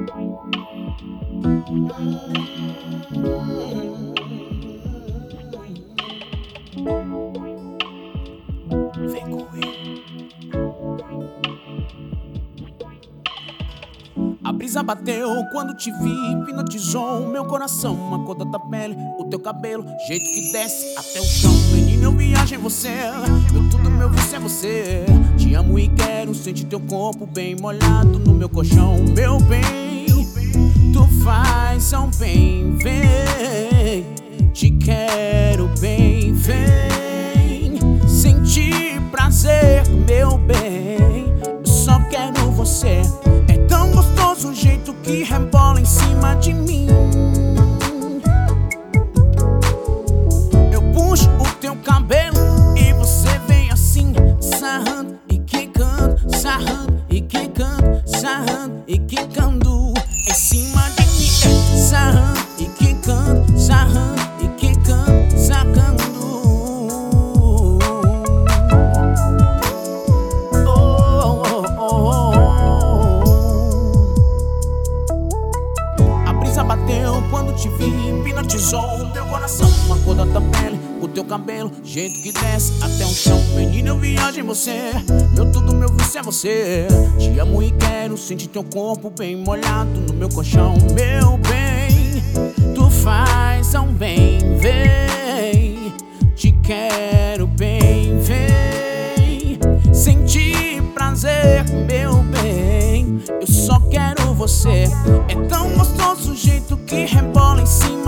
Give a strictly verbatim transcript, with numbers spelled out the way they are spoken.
Vem comigo. A brisa bateu quando te vi, hipnotizou meu coração, a cor da tua pele, o teu cabelo, jeito que desce até o chão. Menina, eu viajo em você, meu tudo, meu vício é você. Te amo e quero sentir teu corpo bem molhado no meu colchão. Meu bem, tu faz um bem, vem. Te quero bem, vem. Sentir prazer, meu bem. Eu só quero você. É tão gostoso o jeito que rebola em cima de mim. Eu puxo o teu cabelo e você vem assim, sarrando e quicando, sarrando e quicando, sarrando e quicando em cima de mim. É, sarrando e quicando, sarrando e quicando, sacando. Oh, oh, oh, oh. A brisa bateu quando te vi, hipnotizou o teu coração, a cor da tua pele, o teu cabelo, jeito que desce até o chão. Menina, eu viajo em você, meu tudo, meu vício é você. Te amo e quero sentir teu corpo bem molhado no meu colchão. Meu bem, tu faz um bem, vem. Te quero bem, vem. Sentir prazer, meu bem. Eu só quero você. É tão gostoso o jeito que rebola em cima